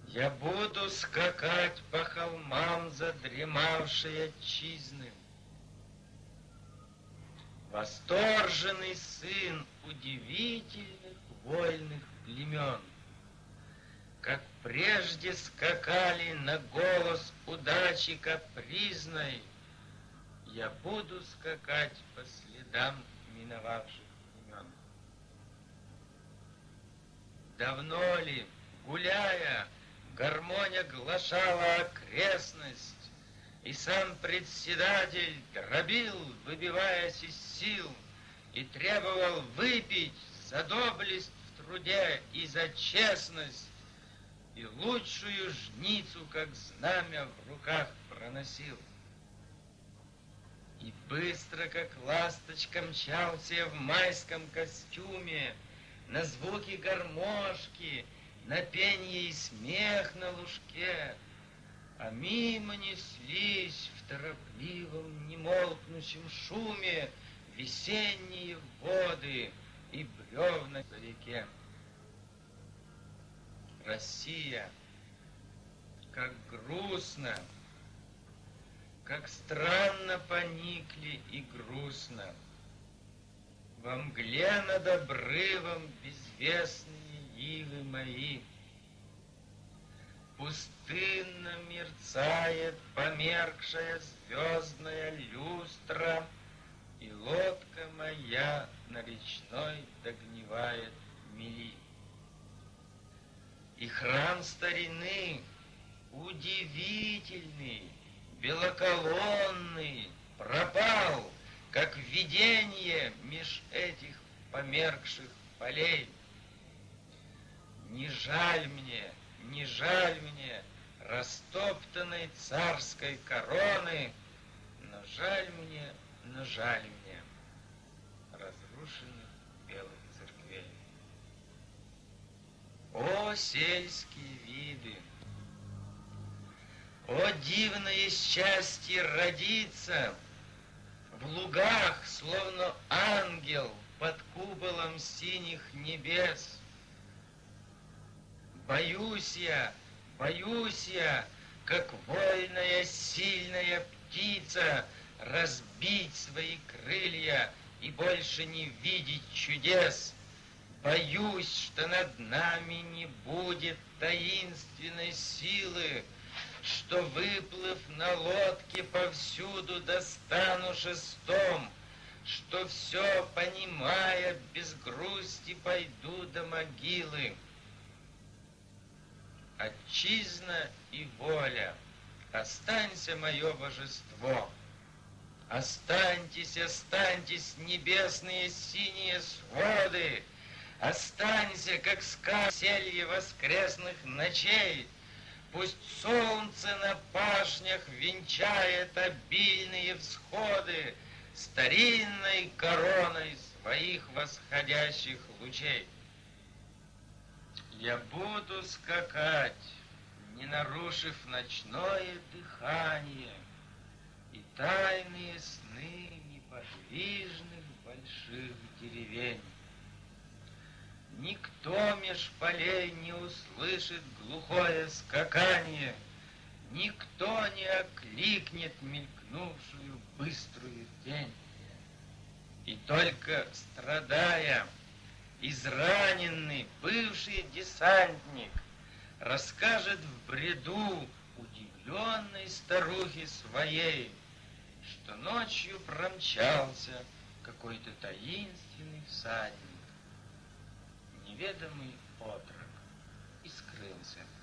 Я буду скакать по холмам задремавшей отчизны. Восторженный сын удивительных вольных племен, как прежде скакали на голос удачи капризной, я буду скакать по следам миновавших времен. Давно ли, гуляя, гармонь оглашала окрестность, и сам председатель дробил, выбиваясь из сил, и требовал выпить за доблесть в труде и за честность, и лучшую жницу, как знамя, в руках проносил. И быстро, как ласточка, мчался я в майском костюме, на звуки гармошки, на пенье и смех на лужке, а мимо неслись в торопливом, немолкнущем шуме весенние воды и бревна по реке. Россия, как грустно, как странно поникли и грустно. Во мгле над обрывом безвестные ивы мои. Пустынно мерцает померкшая звездная люстра, и лодка моя на речной догнивает мели. И храм старины удивительный, белоколонный, пропал, как видение меж этих померкших полей. Не жаль мне растоптанной царской короны, но жаль мне разрушенных белых церквей. О, сельские виды! О, дивное счастье родиться в лугах, словно ангел под куполом синих небес! Боюсь я, как вольная сильная птица, разбить свои крылья и больше не видеть чудес. Боюсь, что над нами не будет таинственной силы, что, выплыв на лодке, повсюду достану шестом, что все, понимая, без грусти пойду до могилы. Отчизна и воля, останься мое божество. Останьтесь, небесные синие своды, останься, как скаселье воскресных ночей. Пусть солнце на пашнях венчает обильные всходы старинной короной своих восходящих лучей. Я буду скакать, не нарушив ночное дыхание и тайные сны неподвижных больших деревень. Никто меж полей не услышит глухое скакание, никто не окликнет мелькнувшую быструю тень. И только страдая, израненный бывший десантник расскажет в бреду удивленной старухе своей, что ночью промчался какой-то таинственный всадник, неведомый отрок, и скрылся.